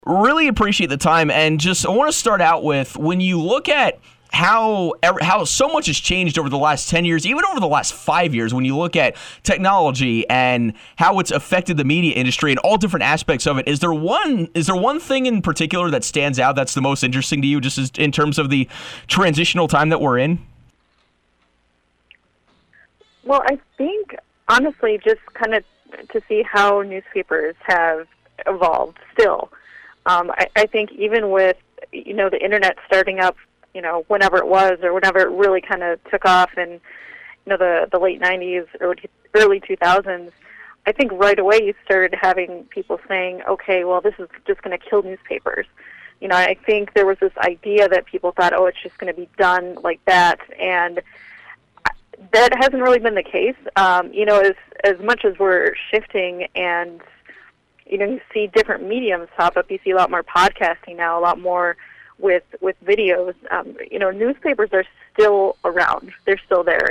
Really appreciate the time, and just I want to start out with, when you look at how so much has changed over the last 10 years, even over the last 5 years, when you look at technology and how it's affected the media industry and all different aspects of it, is there one thing in particular that stands out that's the most interesting to you, just as, in terms of the transitional time that we're in? Well, I think, honestly, just kind of to see how newspapers have evolved still. I think even with, the internet starting up, whenever it was or whenever it really kind of took off in, the late 90s, early 2000s, I think right away you started having people saying, okay, well, this is just going to kill newspapers. I think there was this idea that people thought, oh, it's just going to be done like that, and that hasn't really been the case. As much as we're shifting and you see different mediums pop up. You see a lot more podcasting now, a lot more with videos. Newspapers are still around. They're still there.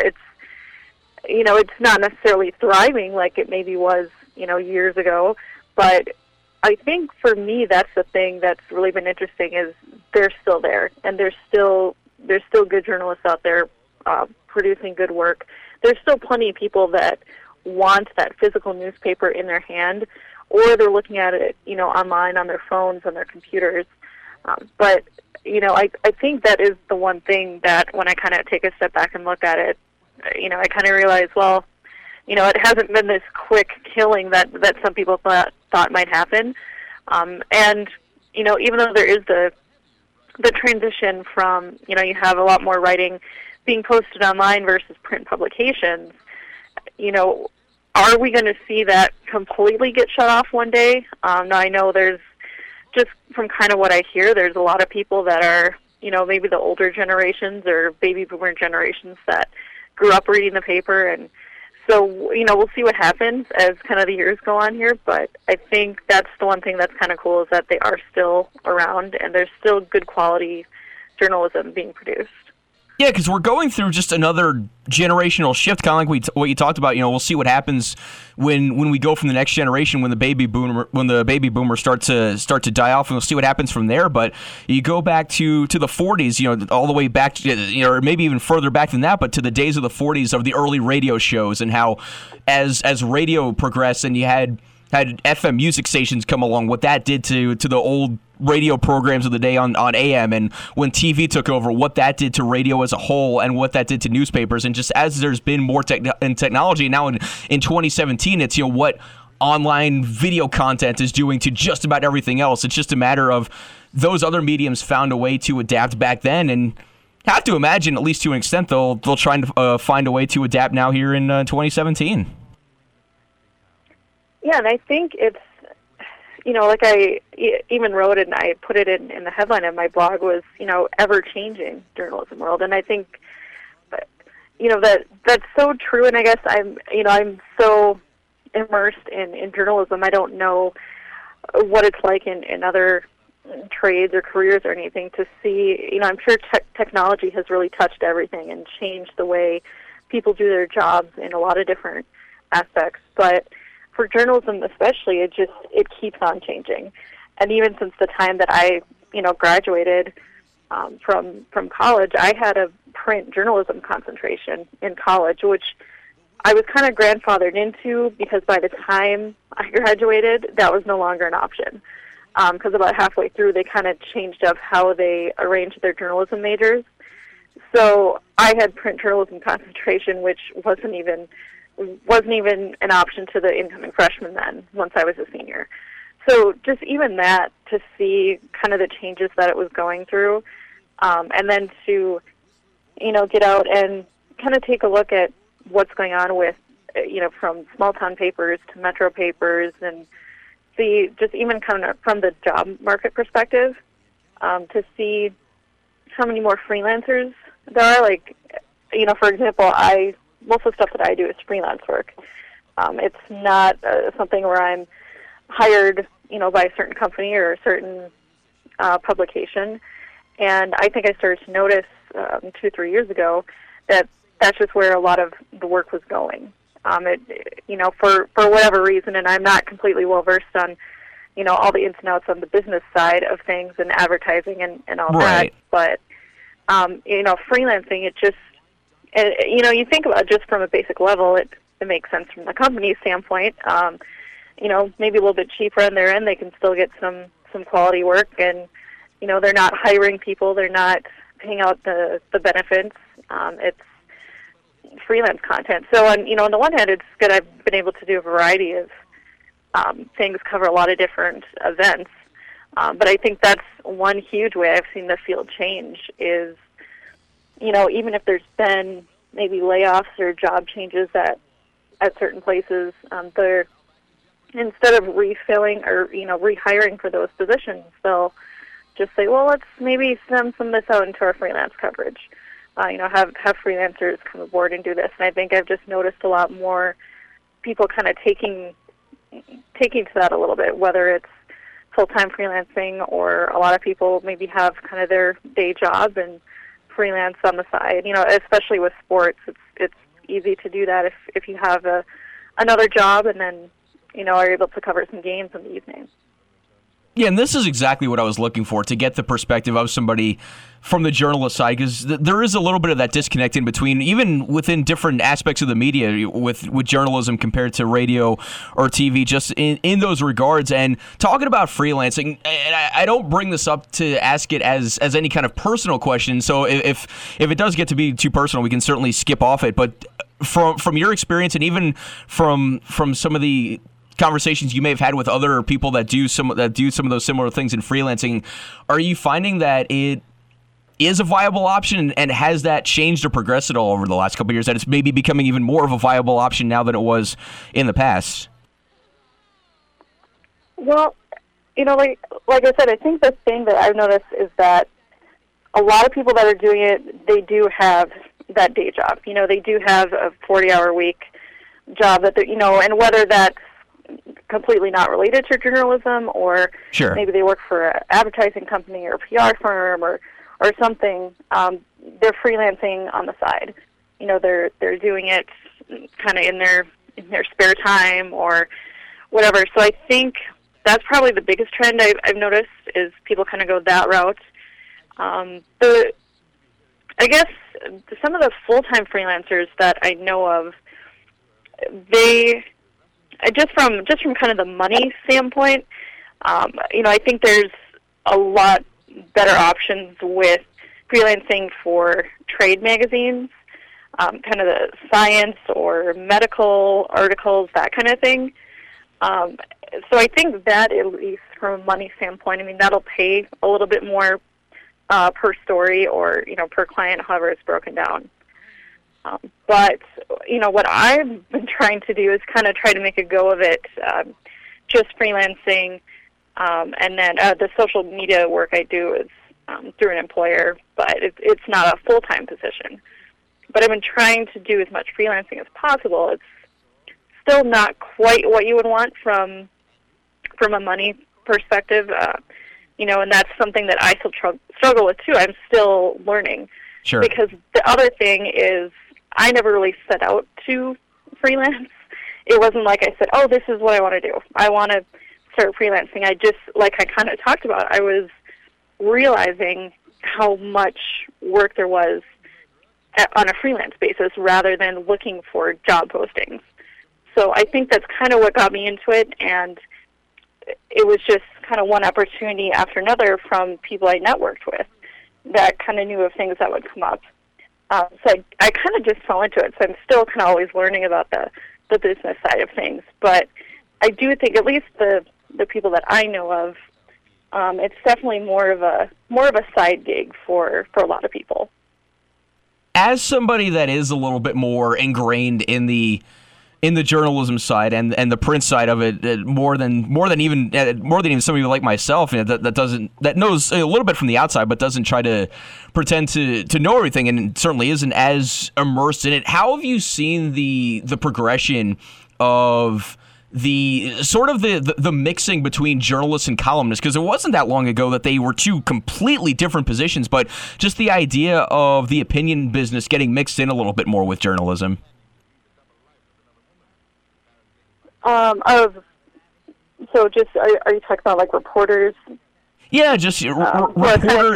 It's not necessarily thriving like it maybe was, years ago. But I think for me, that's the thing that's really been interesting is they're still there, and there's still good journalists out there producing good work. There's still plenty of people that want that physical newspaper in their hand, or they're looking at it, online on their phones, on their computers. But I think that is the one thing that when I kind of take a step back and look at it, I kind of realize, well, it hasn't been this quick killing that some people thought might happen. And even though there is the transition from, you have a lot more writing being posted online versus print publications, are we going to see that completely get shut off one day? Now, I know there's, just from kind of what I hear, there's a lot of people that are, maybe the older generations or baby boomer generations that grew up reading the paper. And so, we'll see what happens as kind of the years go on here. But I think that's the one thing that's kind of cool is that they are still around and there's still good quality journalism being produced. Yeah, because we're going through just another generational shift, kind of like what you talked about. We'll see what happens when we go from the next generation, when the baby boomers start to die off, and we'll see what happens from there. But you go back to the 40s, all the way back to, or maybe even further back than that, but to the days of the 40s of the early radio shows, and how as radio progressed and you had FM music stations come along, what that did to the old radio programs of the day on AM, and when TV took over, what that did to radio as a whole and what that did to newspapers. And just as there's been more technology now in 2017, it's what online video content is doing to just about everything else. It's just a matter of those other mediums found a way to adapt back then, and have to imagine, at least to an extent, they'll try and find a way to adapt now here in 2017. Yeah, and I think it's, like I even wrote it and I put it in the headline of my blog was, ever-changing journalism world. And I think, that's so true. And I guess I'm so immersed in journalism. I don't know what it's like in other trades or careers or anything to see, I'm sure technology has really touched everything and changed the way people do their jobs in a lot of different aspects. But for journalism especially, it keeps on changing. And even since the time that I, graduated from college, I had a print journalism concentration in college, which I was kind of grandfathered into because by the time I graduated, that was no longer an option. Because about halfway through, they kind of changed up how they arranged their journalism majors. So I had print journalism concentration, which wasn't even an option to the incoming freshman then, once I was a senior. So just even that, to see kind of the changes that it was going through, and then to, get out and kind of take a look at what's going on with, from small town papers to metro papers, and see just even kind of from the job market perspective, to see how many more freelancers there are. Like, for example, most of the stuff that I do is freelance work. It's not something where I'm hired, by a certain company or a certain publication. And I think I started to notice 2 or 3 years ago that that's just where a lot of the work was going. For whatever reason, and I'm not completely well versed on all the ins and outs on the business side of things and advertising and all Right. that. But, freelancing, it just, you think about it just from a basic level, it makes sense from the company's standpoint. Maybe a little bit cheaper on their end, they can still get some quality work, and, they're not hiring people, they're not paying out the benefits. It's freelance content. So on the one hand, it's good. I've been able to do a variety of things, cover a lot of different events. But I think that's one huge way I've seen the field change is, even if there's been maybe layoffs or job changes at certain places, they're, instead of refilling or, rehiring for those positions, they'll just say, well, let's maybe send some of this out into our freelance coverage. Have freelancers come aboard and do this. And I think I've just noticed a lot more people kind of taking to that a little bit, whether it's full-time freelancing or a lot of people maybe have kind of their day job and freelance on the side. Especially with sports, it's easy to do that if you have another job and then, are able to cover some games in the evening. Yeah, and this is exactly what I was looking for, to get the perspective of somebody from the journalist side, because there is a little bit of that disconnect in between, even within different aspects of the media with journalism compared to radio or TV, just in those regards. And talking about freelancing, and I don't bring this up to ask it as any kind of personal question, so if it does get to be too personal, we can certainly skip off it. But from your experience, and even from some of the conversations you may have had with other people that do some of those similar things in freelancing, are you finding that it is a viable option, and has that changed or progressed at all over the last couple of years, that it's maybe becoming even more of a viable option now than it was in the past? Well, like I said, I think the thing that I've noticed is that a lot of people that are doing it, they do have that day job. They do have a 40-hour week job that and whether that's completely not related to journalism, or Sure. maybe they work for an advertising company or a PR firm or something, they're freelancing on the side. They're doing it kind of in their spare time or whatever. So I think that's probably the biggest trend I've noticed, is people kind of go that route. I guess some of the full-time freelancers that I know of, they just from kind of the money standpoint, I think there's a lot better options with freelancing for trade magazines, kind of the science or medical articles, that kind of thing. So I think that, at least from a money standpoint, that'll pay a little bit more per story or, per client, however it's broken down. But, what I've been trying to do is kind of try to make a go of it, just freelancing, and then the social media work I do is through an employer, but it's not a full-time position. But I've been trying to do as much freelancing as possible. It's still not quite what you would want from a money perspective, and that's something that I still struggle with too. I'm still learning. Sure. Because the other thing is, I never really set out to freelance. It wasn't like I said, oh, this is what I want to do. I want to start freelancing. I just, like I kind of talked about, I was realizing how much work there was on a freelance basis rather than looking for job postings. So I think that's kind of what got me into it, and it was just kind of one opportunity after another from people I networked with that kind of knew of things that would come up. So I kind of just fell into it. So I'm still kind of always learning about the business side of things. But I do think, at least the people that I know of, it's definitely more of a side gig for a lot of people. As somebody that is a little bit more ingrained in the journalism side and the print side of it, more than even somebody like myself, that knows a little bit from the outside, but doesn't try to pretend to know everything, and certainly isn't as immersed in it. How have you seen the progression of the sort of the mixing between journalists and columnists? Because it wasn't that long ago that they were two completely different positions, but just the idea of the opinion business getting mixed in a little bit more with journalism. Of So just are you talking about like reporters? Yeah, just reporter.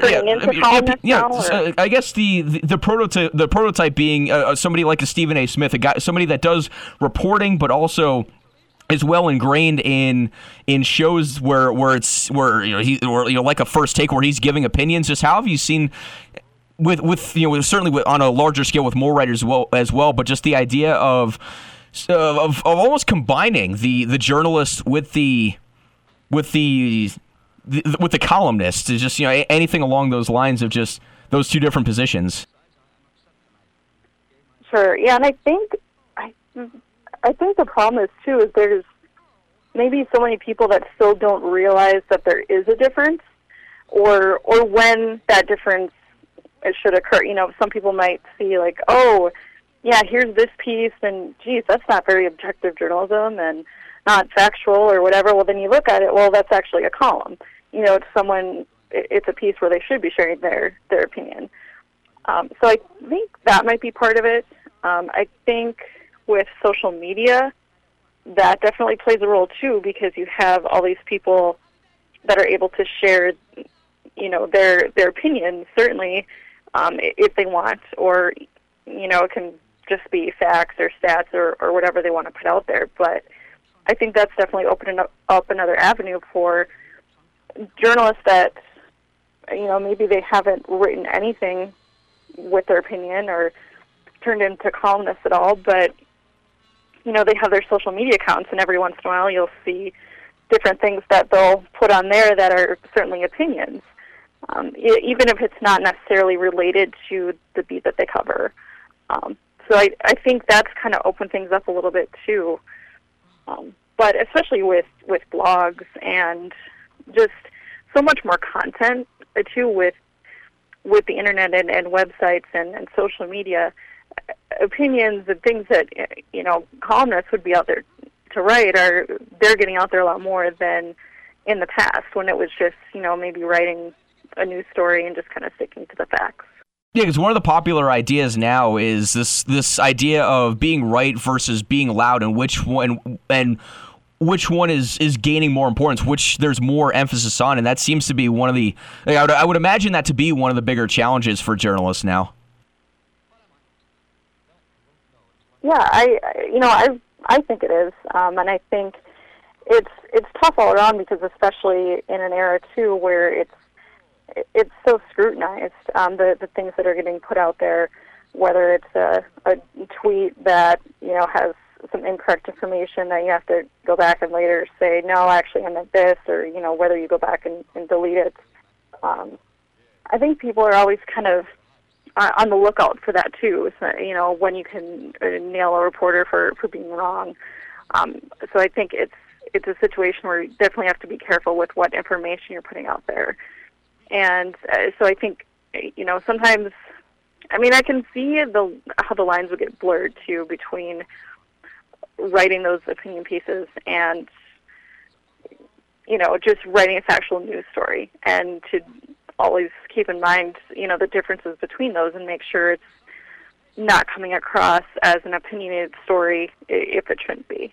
I guess the prototype being somebody like a Stephen A. Smith, somebody that does reporting, but also is well ingrained in shows where like a First Take where he's giving opinions. Just how have you seen with certainly on a larger scale with more writers as well, but just the idea of almost combining the journalist with the columnist is just anything along those lines of just those two different positions. Sure. Yeah, and I think the problem is too is there's maybe so many people that still don't realize that there is a difference, or when that difference it should occur. Some people might see like, oh, yeah, here's this piece, and geez, that's not very objective journalism and not factual or whatever. Well, then you look at it, well, that's actually a column. It's a piece where they should be sharing their opinion. So I think that might be part of it. I think with social media, that definitely plays a role too, because you have all these people that are able to share, their opinions, certainly, if they want, or, it can just be facts or stats or whatever they want to put out there. But I think that's definitely opening up another avenue for journalists that, maybe they haven't written anything with their opinion or turned into columnists at all, but, they have their social media accounts, and every once in a while you'll see different things that they'll put on there that are certainly opinions, even if it's not necessarily related to the beat that they cover. So I think that's kind of opened things up a little bit too. But especially with blogs and just so much more content too with the internet and websites and social media, opinions and things that columnists would be out there to write they're getting out there a lot more than in the past when it was just maybe writing a news story and just kind of sticking to the facts. Yeah, because one of the popular ideas now is this idea of being right versus being loud, and which one is gaining more importance, which there's more emphasis on, and that seems to be one of the. I would imagine that to be one of the bigger challenges for journalists now. Yeah, I think it is, and I think it's tough all around because especially in an era too where it's so scrutinized, the things that are getting put out there, whether it's a tweet that has some incorrect information that you have to go back and later say, no, actually I meant this, or whether you go back and delete it. I think people are always kind of on the lookout for that too. So, when you can nail a reporter for being wrong. So I think it's a situation where you definitely have to be careful with what information you're putting out there. And so I think, sometimes, I can see how the lines would get blurred too between writing those opinion pieces and, just writing a factual news story, and to always keep in mind, the differences between those and make sure it's not coming across as an opinionated story if it shouldn't be.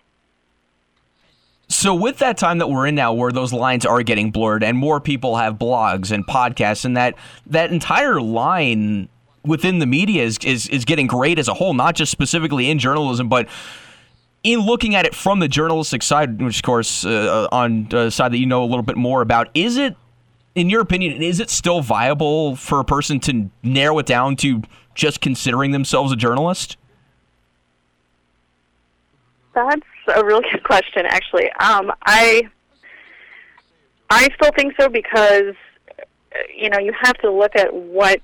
So with that time that we're in now where those lines are getting blurred and more people have blogs and podcasts, and that entire line within the media is getting great as a whole, not just specifically in journalism, but in looking at it from the journalistic side, which of course on the side that you know a little bit more about, is it, in your opinion, is it still viable for a person to narrow it down to just considering themselves a journalist? That's a really good question, actually. I still think so because, you have to look at what,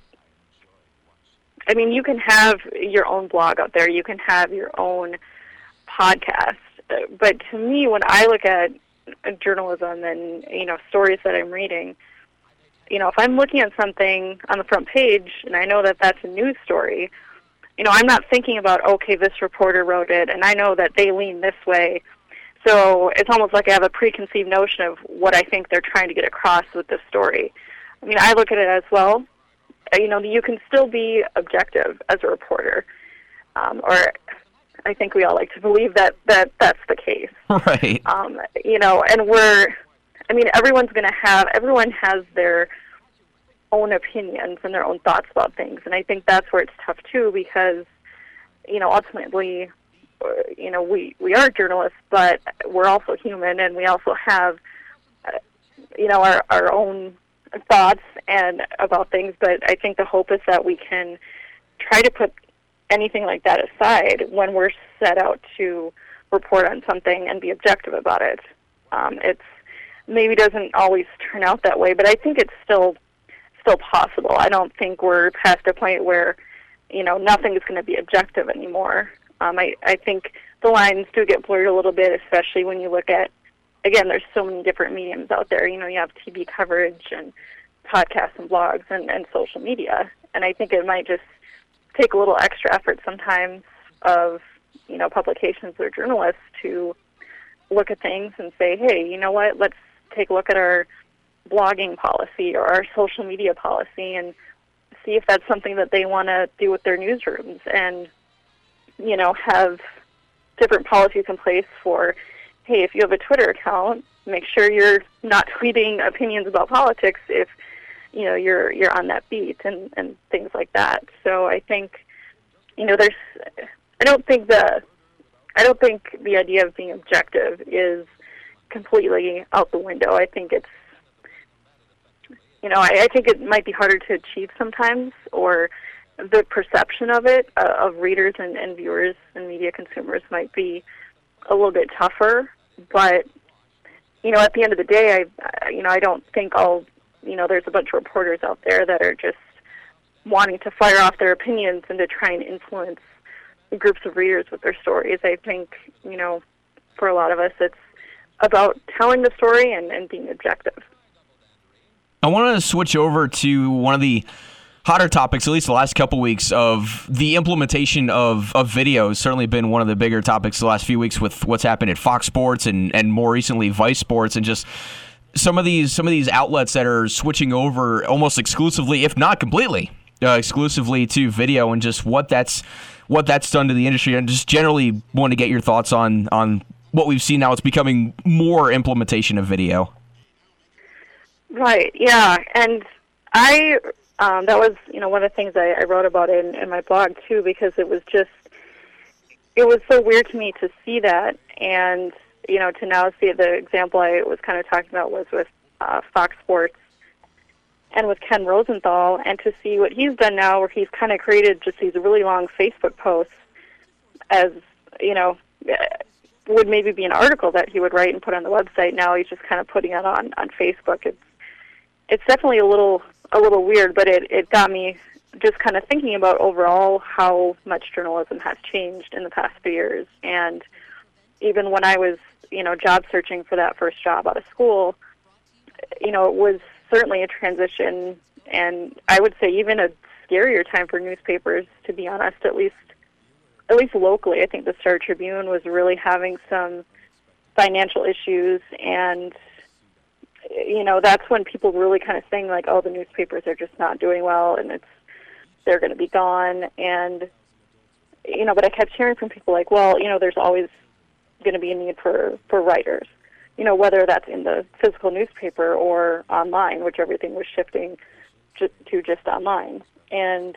you can have your own blog out there, you can have your own podcast, but to me, when I look at journalism and, stories that I'm reading, if I'm looking at something on the front page and I know that that's a news story, I'm not thinking about, okay, this reporter wrote it, and I know that they lean this way. So it's almost like I have a preconceived notion of what I think they're trying to get across with this story. I look at it as, well, you can still be objective as a reporter. Or, I think we all like to believe that that's the case. Right. And everyone has their own opinions and their own thoughts about things, and I think that's where it's tough too, because ultimately, we are journalists, but we're also human, and we also have our own thoughts and about things. But I think the hope is that we can try to put anything like that aside when we're set out to report on something and be objective about it. It's maybe doesn't always turn out that way, but I think it's still possible. I don't think we're past a point where nothing is going to be objective anymore. I think the lines do get blurred a little bit, especially when you look at, again, there's so many different mediums out there. You have TV coverage and podcasts and blogs and social media, and I think it might just take a little extra effort sometimes of publications or journalists to look at things and say, hey, you know what, let's take a look at our blogging policy or our social media policy and see if that's something that they want to do with their newsrooms, and have different policies in place for, hey, if you have a Twitter account, make sure you're not tweeting opinions about politics if you're on that beat and things like that. So I think I don't think the idea of being objective is completely out the window. I think it's I think it might be harder to achieve sometimes, or the perception of it, of readers and viewers and media consumers, might be a little bit tougher. But at the end of the day, I don't think there's a bunch of reporters out there that are just wanting to fire off their opinions and to try and influence groups of readers with their stories. I think, for a lot of us, it's about telling the story and being objective. I want to switch over to one of the hotter topics, at least the last couple weeks, of the implementation of video. Has certainly been one of the bigger topics the last few weeks with what's happened at Fox Sports and more recently Vice Sports, and just some of these outlets that are switching over almost exclusively, if not completely, exclusively to video, and just what that's done to the industry. And just generally want to get your thoughts on what we've seen now. It's becoming more implementation of video. Right, yeah, and that was, one of the things I wrote about in my blog, too, because it was so weird to me to see that, and, to now see the example I was kind of talking about was with Fox Sports and with Ken Rosenthal, and to see what he's done now, where he's kind of created just these really long Facebook posts as, would maybe be an article that he would write and put on the website. Now he's just kind of putting it on Facebook. It's definitely a little weird, but it got me just kind of thinking about overall how much journalism has changed in the past few years. And even when I was, job searching for that first job out of school, it was certainly a transition, and I would say even a scarier time for newspapers, to be honest, at least locally. I think the Star Tribune was really having some financial issues, and that's when people really kind of saying, like, oh, the newspapers are just not doing well, and they're going to be gone. And, but I kept hearing from people like, well, there's always going to be a need for writers, whether that's in the physical newspaper or online, which everything was shifting to just online. And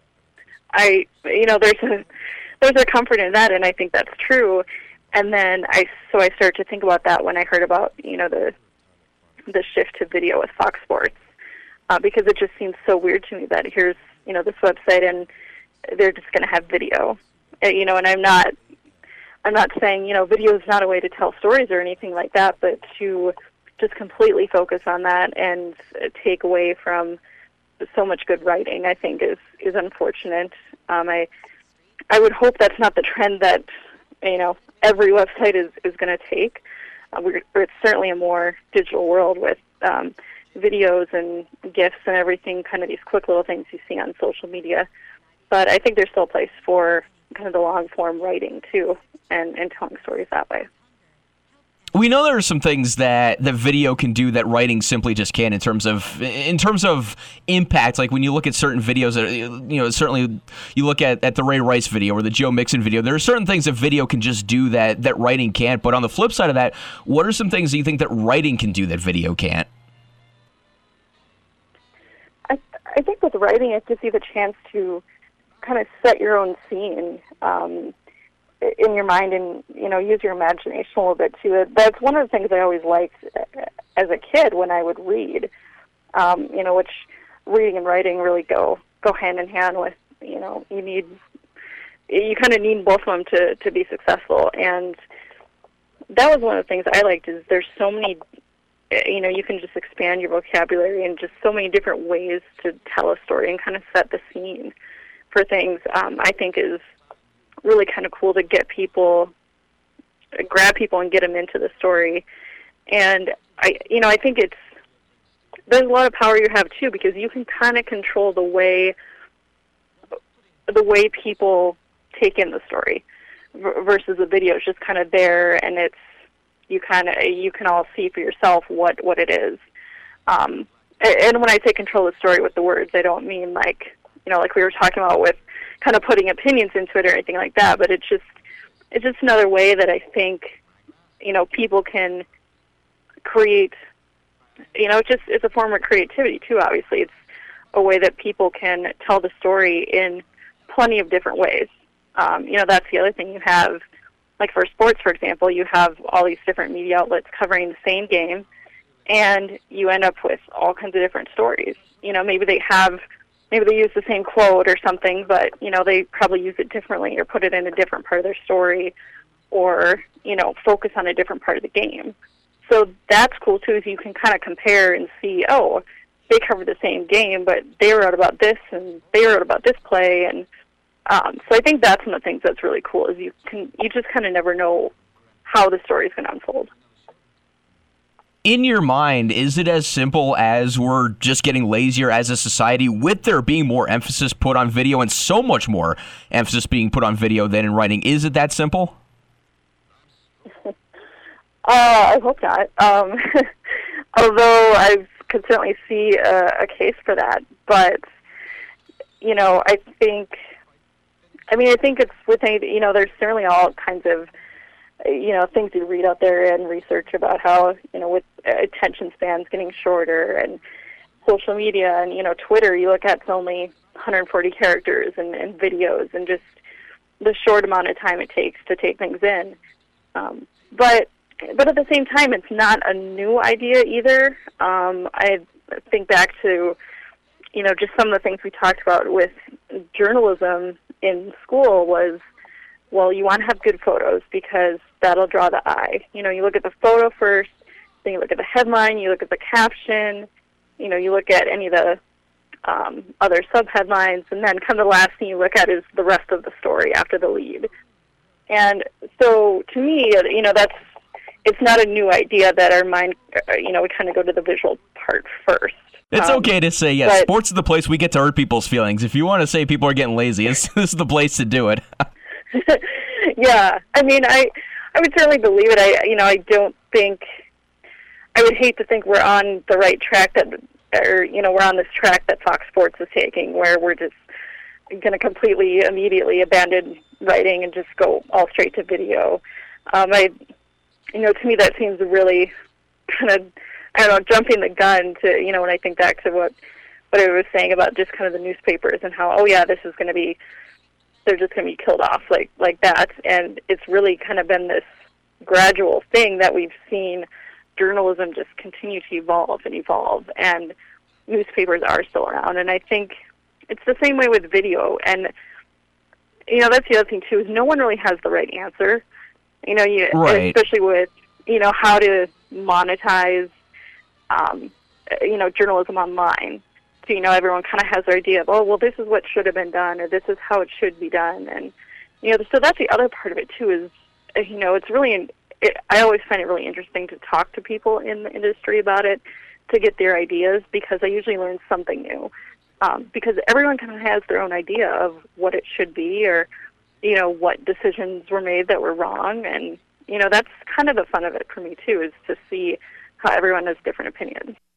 there's a comfort in that, and I think that's true. And then I started to think about that when I heard about, the shift to video with Fox Sports, because it just seems so weird to me that here's, this website and they're just going to have video, and I'm not saying, video is not a way to tell stories or anything like that, but to just completely focus on that and take away from so much good writing, I think is unfortunate. I would hope that's not the trend that, every website is going to take. It's certainly a more digital world with videos and GIFs and everything, kind of these quick little things you see on social media. But I think there's still a place for kind of the long-form writing, too, and telling stories that way. We know there are some things that video can do that writing simply just can't in terms of impact. Like when you look at certain videos, certainly you look at the Ray Rice video or the Joe Mixon video, there are certain things that video can just do that writing can't. But on the flip side of that, what are some things that you think that writing can do that video can't? I think with writing, it gives you the chance to kind of set your own scene in your mind, and use your imagination a little bit too. That's one of the things I always liked as a kid when I would read. Which reading and writing really go hand in hand with. You kind of need both of them to be successful, and that was one of the things I liked. Is there's so many. You can just expand your vocabulary and just so many different ways to tell a story and kind of set the scene for things. I think is really kind of cool to grab people and get them into the story. And I think there's a lot of power you have too, because you can kind of control the way people take in the story versus the video is just kind of there, and you can all see for yourself what it is. And when I say control the story with the words, I don't mean like we were talking about with kind of putting opinions into it or anything like that, but it's just another way that I think, people can create, it's a form of creativity too, obviously. It's a way that people can tell the story in plenty of different ways. That's the other thing you have, like for sports, for example, you have all these different media outlets covering the same game, and you end up with all kinds of different stories. Maybe they use the same quote or something, but, they probably use it differently or put it in a different part of their story or, focus on a different part of the game. So that's cool, too, is you can kind of compare and see, oh, they covered the same game, but they wrote about this and they wrote about this play. And so I think that's one of the things that's really cool is you just kind of never know how the story is going to unfold. In your mind, is it as simple as we're just getting lazier as a society with there being more emphasis put on video and so much more emphasis being put on video than in writing? Is it that simple? I hope not. Although I could certainly see a case for that. But, I think it's with any, there's certainly all kinds of things you read out there and research about how, with attention spans getting shorter and social media and, Twitter, you look at it's only 140 characters and videos and just the short amount of time it takes to take things in. But at the same time, it's not a new idea either. I think back to, just some of the things we talked about with journalism in school was, well, you want to have good photos because that'll draw the eye. You look at the photo first, then you look at the headline, you look at the caption, you look at any of the other sub-headlines, and then kind of the last thing you look at is the rest of the story after the lead. And so to me, it's not a new idea that our mind, we kind of go to the visual part first. It's okay to say, yes, sports is the place we get to hurt people's feelings. If you want to say people are getting lazy, this is the place to do it. Yeah, I would certainly believe it. I don't think, I would hate to think we're on the right track we're on this track that Fox Sports is taking, where we're just going to immediately abandon writing and just go all straight to video. To me that seems really kind of, jumping the gun to, when I think back to what I was saying about just kind of the newspapers and how, oh yeah, they're just going to be killed off like that. And it's really kind of been this gradual thing that we've seen journalism just continue to evolve, and newspapers are still around. And I think it's the same way with video. And, that's the other thing too, is no one really has the right answer. Right. Especially with, how to monetize, journalism online. So, everyone kind of has their idea of, oh, well, this is what should have been done, or this is how it should be done. And, so that's the other part of it, too, is, it's really, I always find it really interesting to talk to people in the industry about it, to get their ideas, because I usually learn something new. Because everyone kind of has their own idea of what it should be, or, what decisions were made that were wrong. And, that's kind of the fun of it for me too, is to see how everyone has different opinions.